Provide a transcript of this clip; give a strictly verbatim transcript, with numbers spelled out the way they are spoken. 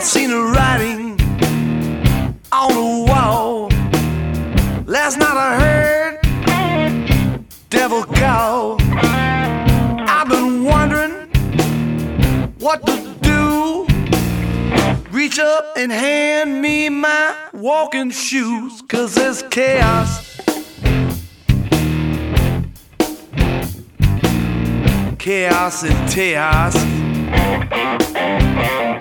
seen a writing on the wall. Last night I heard devil call. I've been wondering what to do. Reach up and hand me my walking shoes, 'cause there's chaos. Chaos and chaos.